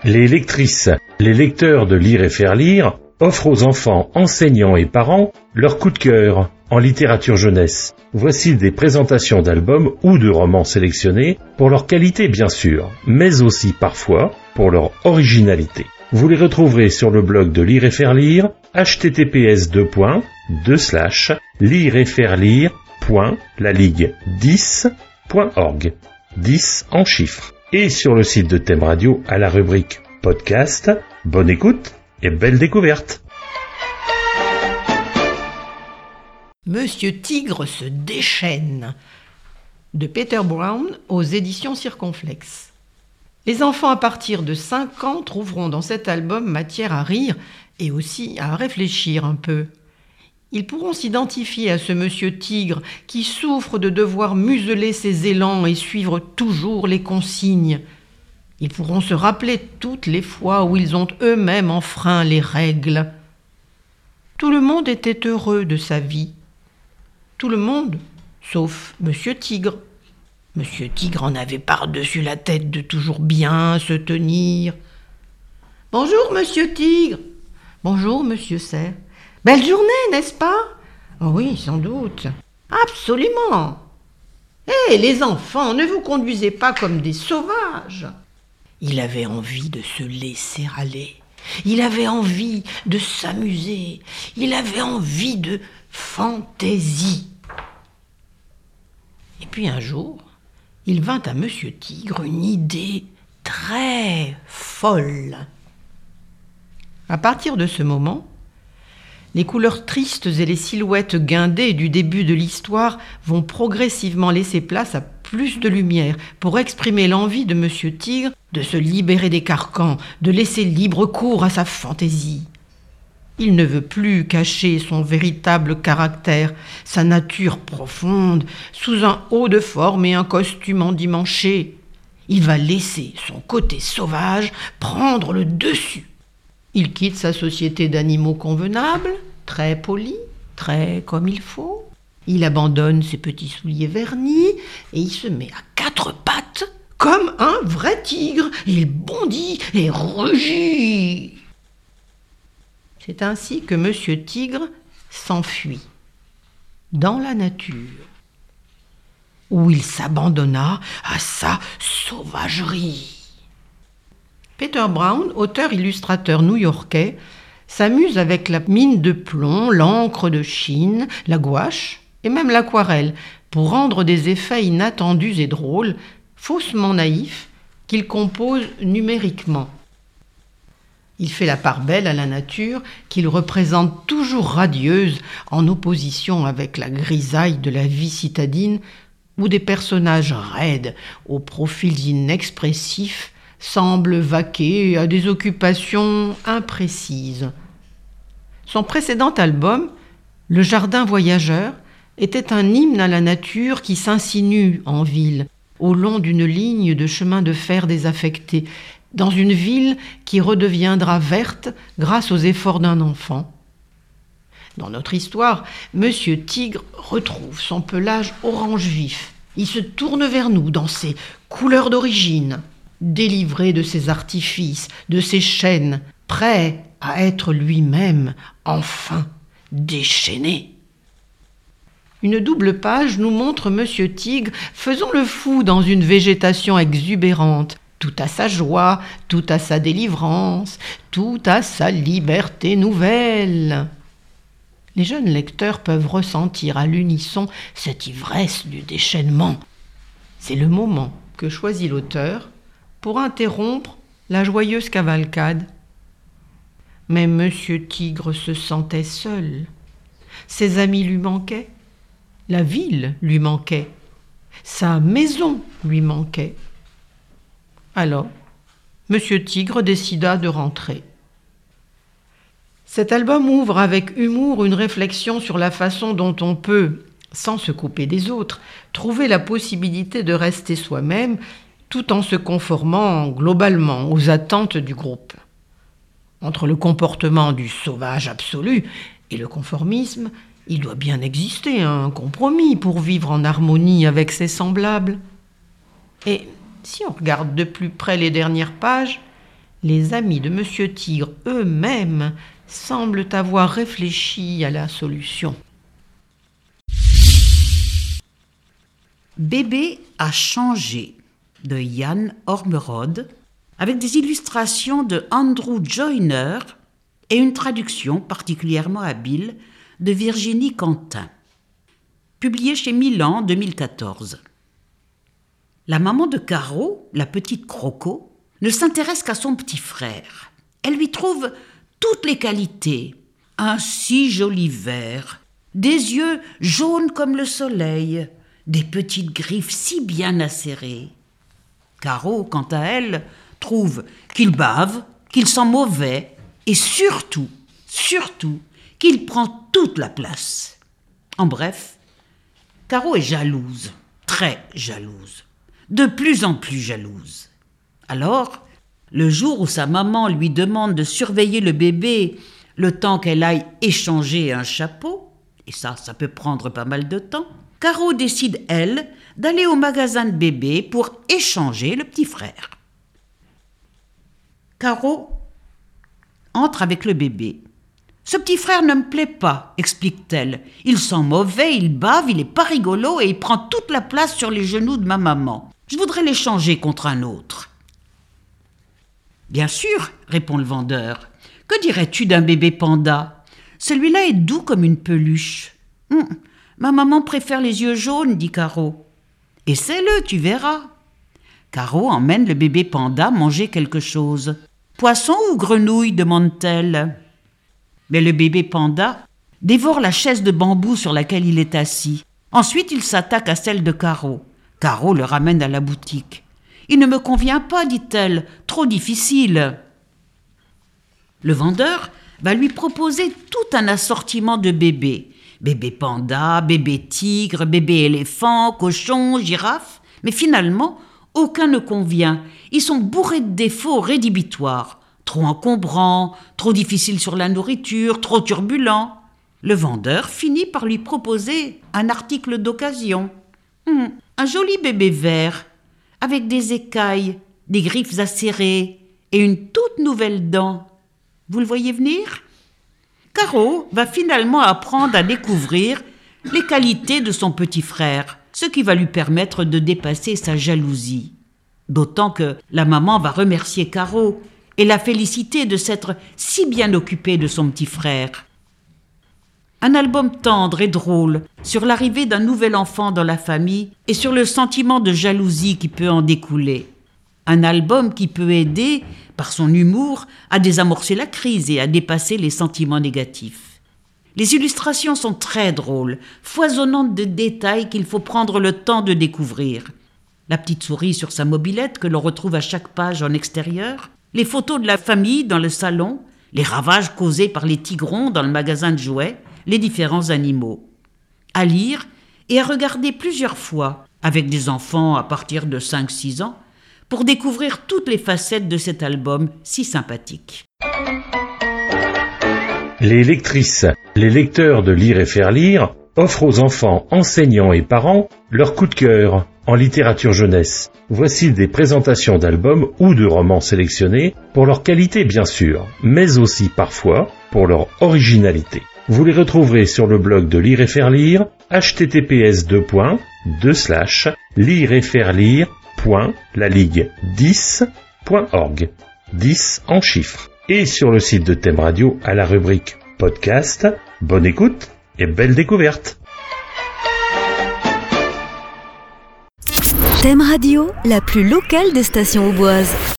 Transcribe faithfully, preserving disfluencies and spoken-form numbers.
Les lectrices, les lecteurs de Lire et faire lire offrent aux enfants, enseignants et parents leur coup de cœur en littérature jeunesse. Voici des présentations d'albums ou de romans sélectionnés pour leur qualité bien sûr, mais aussi parfois pour leur originalité. Vous les retrouverez sur le blog de Lire et faire lire, h t t p s deux points deux slash lire et faire lire point la ligue dix point org, dix en chiffres, et sur le site de Thème Radio à la rubrique podcast. Bonne écoute et belle découverte. Monsieur Tigre se déchaîne, de Peter Brown aux éditions Circonflexe. Les enfants à partir de cinq ans trouveront dans cet album matière à rire et aussi à réfléchir un peu. Ils pourront s'identifier à ce monsieur Tigre qui souffre de devoir museler ses élans et suivre toujours les consignes. Ils pourront se rappeler toutes les fois où ils ont eux-mêmes enfreint les règles. Tout le monde était heureux de sa vie. Tout le monde, sauf monsieur Tigre. Monsieur Tigre en avait par-dessus la tête de toujours bien se tenir. « Bonjour, monsieur Tigre. Bonjour, monsieur Cerf. Belle journée, n'est-ce pas ? Oh oui, sans doute. Absolument. Hé, les enfants, ne vous conduisez pas comme des sauvages. » Il avait envie de se laisser aller. Il avait envie de s'amuser. Il avait envie de fantaisie. Et puis un jour, il vint à monsieur Tigre une idée très folle. À partir de ce moment, les couleurs tristes et les silhouettes guindées du début de l'histoire vont progressivement laisser place à plus de lumière pour exprimer l'envie de monsieur Tigre de se libérer des carcans, de laisser libre cours à sa fantaisie. Il ne veut plus cacher son véritable caractère, sa nature profonde, sous un haut de forme et un costume endimanché. Il va laisser son côté sauvage prendre le dessus. Il quitte sa société d'animaux convenables, très polis, très comme il faut. Il abandonne ses petits souliers vernis et il se met à quatre pattes comme un vrai tigre. Il bondit et rugit. C'est ainsi que monsieur Tigre s'enfuit dans la nature, où il s'abandonna à sa sauvagerie. Peter Brown, auteur-illustrateur new-yorkais, s'amuse avec la mine de plomb, l'encre de Chine, la gouache et même l'aquarelle pour rendre des effets inattendus et drôles, faussement naïfs, qu'il compose numériquement. Il fait la part belle à la nature qu'il représente toujours radieuse en opposition avec la grisaille de la vie citadine où des personnages raides aux profils inexpressifs semblent vaquer à des occupations imprécises. Son précédent album, Le Jardin voyageur, était un hymne à la nature qui s'insinue en ville, au long d'une ligne de chemin de fer désaffecté, dans une ville qui redeviendra verte grâce aux efforts d'un enfant. Dans notre histoire, monsieur Tigre retrouve son pelage orange vif. Il se tourne vers nous dans ses couleurs d'origine, délivré de ses artifices, de ses chaînes, prêt à être lui-même, enfin, déchaîné. Une double page nous montre monsieur Tigre faisant le fou dans une végétation exubérante, tout à sa joie, tout à sa délivrance, tout à sa liberté nouvelle. Les jeunes lecteurs peuvent ressentir à l'unisson cette ivresse du déchaînement. C'est le moment que choisit l'auteur pour interrompre la joyeuse cavalcade. Mais monsieur Tigre se sentait seul. Ses amis lui manquaient, la ville lui manquait, sa maison lui manquait. Alors, monsieur Tigre décida de rentrer. Cet album ouvre avec humour une réflexion sur la façon dont on peut, sans se couper des autres, trouver la possibilité de rester soi-même tout en se conformant globalement aux attentes du groupe. Entre le comportement du sauvage absolu et le conformisme, il doit bien exister un compromis pour vivre en harmonie avec ses semblables. Et si on regarde de plus près les dernières pages, Les amis de Monsieur Tigre eux-mêmes semblent avoir réfléchi à la solution. Bébé a changé de Jan Ormerod avec des illustrations de Andrew Joyner et une traduction particulièrement habile de Virginie Quentin. Publié chez Milan en deux mille quatorze. La maman de Caro, la petite Croco, ne s'intéresse qu'à son petit frère. Elle lui trouve toutes les qualités. Un si joli vert, des yeux jaunes comme le soleil, des petites griffes si bien acérées. Caro, quant à elle, trouve qu'il bave, qu'il sent mauvais et surtout, surtout, qu'il prend toute la place. En bref, Caro est jalouse, très jalouse, de plus en plus jalouse. Alors, le jour où sa maman lui demande de surveiller le bébé le temps qu'elle aille échanger un chapeau, et ça, ça peut prendre pas mal de temps, Caro décide, elle, d'aller au magasin de bébé pour échanger le petit frère. Caro entre avec le bébé. « Ce petit frère ne me plaît pas, explique-t-elle. Il sent mauvais, il bave, il est pas rigolo et il prend toute la place sur les genoux de ma maman. Je voudrais l'échanger contre un autre. » « Bien sûr, répond le vendeur. Que dirais-tu d'un bébé panda ? Celui-là est doux comme une peluche. Hum, ma maman préfère les yeux jaunes, dit Caro. Essaie-le, tu verras. Caro emmène le bébé panda manger quelque chose. Poisson ou grenouille, demande-t-elle. Mais le bébé panda dévore la chaise de bambou sur laquelle il est assis. Ensuite, il s'attaque à celle de Caro. Caro le ramène à la boutique. « Il ne me convient pas, dit-elle, trop difficile. » Le vendeur va lui proposer tout un assortiment de bébés. Bébé panda, bébé tigre, bébé éléphant, cochon, girafe. Mais finalement, aucun ne convient. Ils sont bourrés de défauts rédhibitoires. Trop encombrants, trop difficiles sur la nourriture, trop turbulents. Le vendeur finit par lui proposer un article d'occasion. Hum, un joli bébé vert, avec des écailles, des griffes acérées et une toute nouvelle dent. Vous le voyez venir ? Caro va finalement apprendre à découvrir les qualités de son petit frère, ce qui va lui permettre de dépasser sa jalousie. D'autant que la maman va remercier Caro et la féliciter de s'être si bien occupée de son petit frère. Un album tendre et drôle sur l'arrivée d'un nouvel enfant dans la famille et sur le sentiment de jalousie qui peut en découler. Un album qui peut aider, par son humour, à désamorcer la crise et à dépasser les sentiments négatifs. Les illustrations sont très drôles, foisonnantes de détails qu'il faut prendre le temps de découvrir. La petite souris sur sa mobilette que l'on retrouve à chaque page en extérieur, les photos de la famille dans le salon, les ravages causés par les tigrons dans le magasin de jouets, les différents animaux. À lire et à regarder plusieurs fois, avec des enfants à partir de cinq six ans, pour découvrir toutes les facettes de cet album si sympathique. Les lectrices, les lecteurs de Lire et faire lire offrent aux enfants, enseignants et parents leur coup de cœur en littérature jeunesse. Voici des présentations d'albums ou de romans sélectionnés pour leur qualité bien sûr, mais aussi parfois pour leur originalité. Vous les retrouverez sur le blog de Lire et faire lire, h t t p s deux points deux slash lire et faire lire point la ligue dix point org, dix en chiffres, et sur le site de Thème Radio à la rubrique podcast. Bonne écoute et belle découverte. Thème Radio, la plus locale des stations auboises.